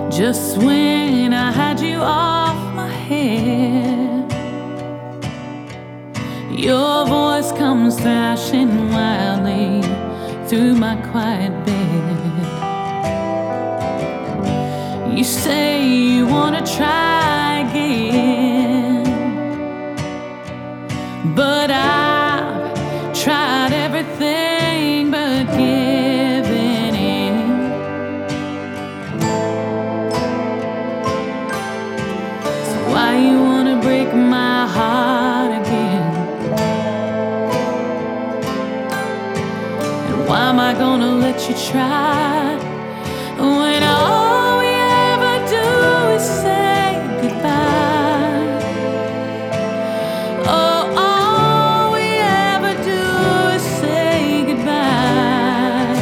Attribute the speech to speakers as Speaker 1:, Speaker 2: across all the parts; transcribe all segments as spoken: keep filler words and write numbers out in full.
Speaker 1: Just when I had you off my head, your voice comes thrashing wildly through my quiet bed. You say you wanna try again, but I've tried everything but giving in. So why you wanna break my heart again? And why am I gonna let you try when all we ever do is say goodbye? Oh, all we ever do is say goodbye.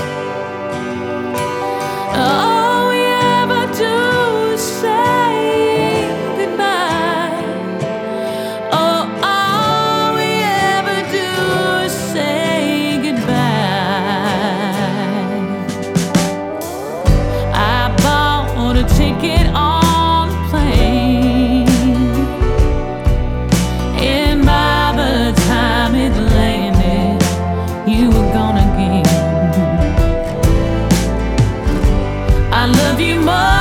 Speaker 1: All we ever do is say goodbye. Oh, all we ever do is say goodbye. I bought a ticket on the plane, and by the time it landed, you were gone again. I love you more